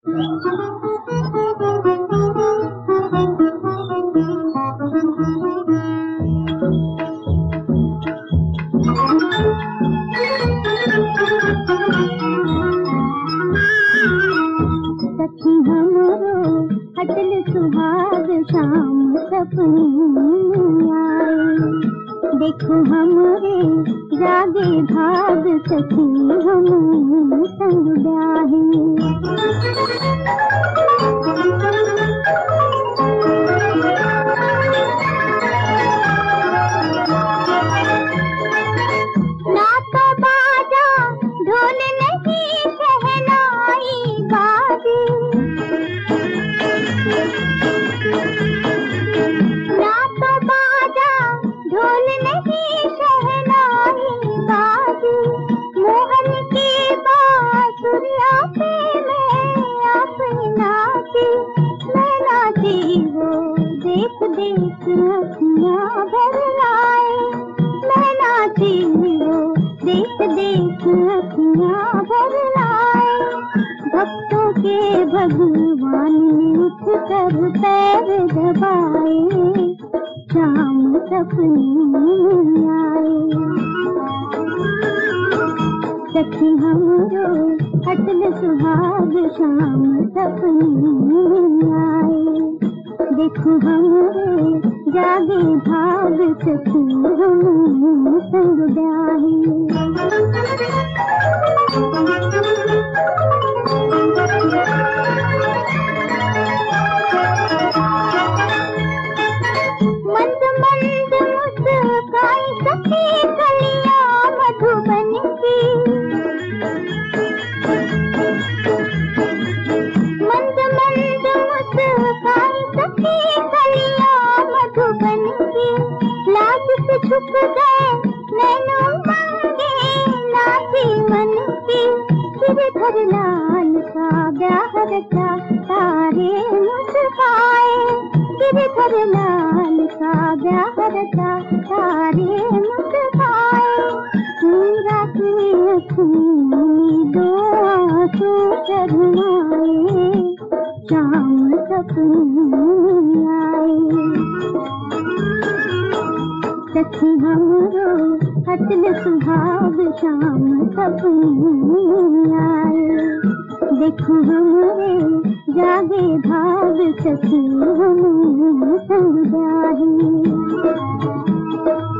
सखी हमरो अटल सुहाग शाम सपनी आए, देखो हमरे जागे भाग सखी हम संग ब्याहे। ना तो बाजा ढोल नहीं शहनाई बाजे, ना तो बाजा ढोल नहीं शहनाई बाजे, मोहन की बांसुरिया पे मैं अपनी नाची, मैं नाची वो देख देख अखियाँ भर आए, मैं नाची वो देख देख अखियाँ भर आए। भक्तों के भगवान ने उठ कर पैर दबाए, शाम सपनी आए। सखी हमरो अटल सुहाग शाम सपनी आए, देखो हमरे जागे भाग सखी हम संग ब्याहे। मंद मंद मुस्काई सखी कलियां मधुबन की, मंद मंद मुस्काई सखी कलियां मधुबन की, लाज से छुप गए नैनो मांगे नाची मन की, गिरधर लाल का ब्याह रचा तारे मुस्काए, गिरधर लाल का ब्याह रचा तारे मुस्काए। मीरा की अखियों दो आंसू शर्माए, शाम सपनी आए। सखी हमरो अटल सुहाग शाम सपनी आए, देखो हमरे जागे भाग सखी हम संग ब्याहे।